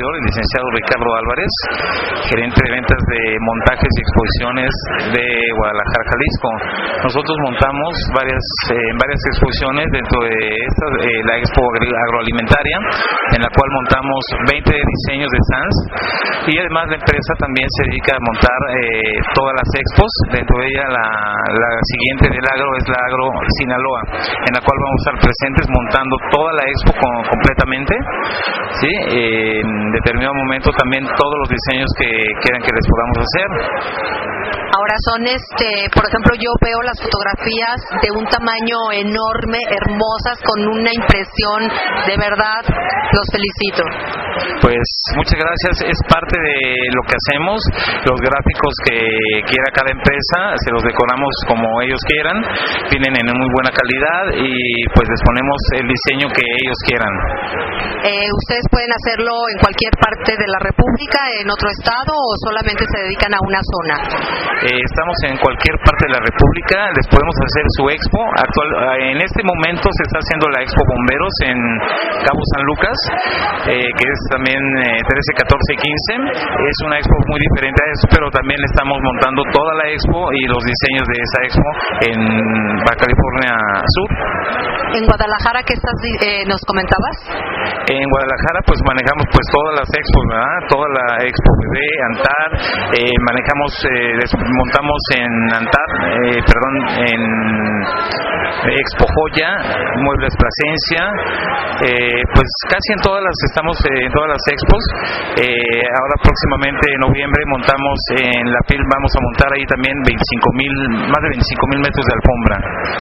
servidor, el licenciado Ricardo Álvarez, gerente de ventas de montajes y exposiciones de Guadalajara, Jalisco. Nosotros montamos varias exposiciones dentro de esta, la Expo Agroalimentaria, en la cual montamos 20 diseños de stands, y además la empresa también se dedica a montar todas las expos. Dentro de ella la siguiente del agro es la Agro Sinaloa, en la cual vamos a estar presentes montando toda la expo completamente, ¿sí? En determinado momento también todos los diseños que quieran que les podamos hacer. Ahora son, por ejemplo, yo veo las fotografías de un tamaño enorme, hermosas, con una impresión, de verdad, los felicito. Pues muchas gracias, es parte de lo que hacemos. Los gráficos que quiera cada empresa se los decoramos como ellos quieran, vienen en muy buena calidad y pues les ponemos el diseño que ellos quieran. ¿Ustedes pueden hacerlo en cualquier parte de la República, en otro estado, o solamente se dedican a una zona? Estamos en cualquier parte de la República, les podemos hacer su expo. En este momento se está haciendo la Expo Bomberos en Cabo San Lucas, que es también 13, 14 y 15. Es una expo muy diferente a eso, pero también le estamos montando toda la expo y los diseños de esa expo en Baja California Sur. ¿En Guadalajara qué nos comentabas? En Guadalajara pues manejamos pues todas las expos, ¿verdad? Toda la expo de Antar, montamos en Antar, en Expo Joya, Muebles Plasencia, pues casi en todas las expos. Ahora próximamente en noviembre montamos en la PIL, vamos a montar ahí también más de 25,000 metros de alfombra.